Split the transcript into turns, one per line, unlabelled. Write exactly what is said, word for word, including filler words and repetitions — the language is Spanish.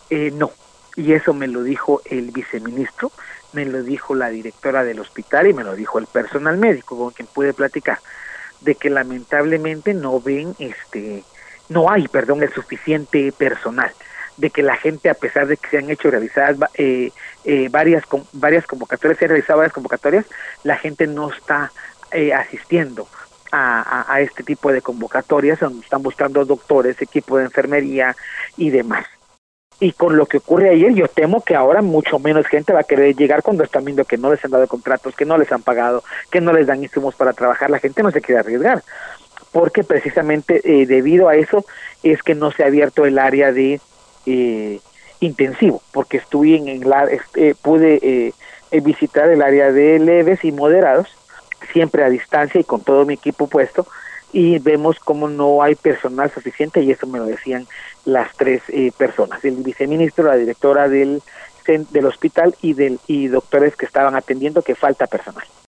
Eh, no, y eso me lo dijo el viceministro, me lo dijo la directora del hospital y me lo dijo el personal médico con quien pude platicar, de que lamentablemente no ven, este, no hay, perdón, el suficiente personal, de que la gente, a pesar de que se han hecho realizadas eh, eh, varias varias convocatorias, se han realizado varias convocatorias, la gente no está eh, asistiendo a, a, a este tipo de convocatorias, donde están buscando doctores, equipo de enfermería y demás. Y con lo que ocurre ayer, yo temo que ahora mucho menos gente va a querer llegar cuando están viendo que no les han dado contratos, que no les han pagado, que no les dan insumos para trabajar. La gente no se quiere arriesgar, porque precisamente eh, debido a eso es que no se ha abierto el área de eh, intensivo, porque estuve en, en la, eh, pude eh, visitar el área de leves y moderados, siempre a distancia y con todo mi equipo puesto, y vemos cómo no hay personal suficiente, y eso me lo decían las tres eh, personas, el viceministro, la directora del, del hospital y, del, y doctores que estaban atendiendo, que falta personal.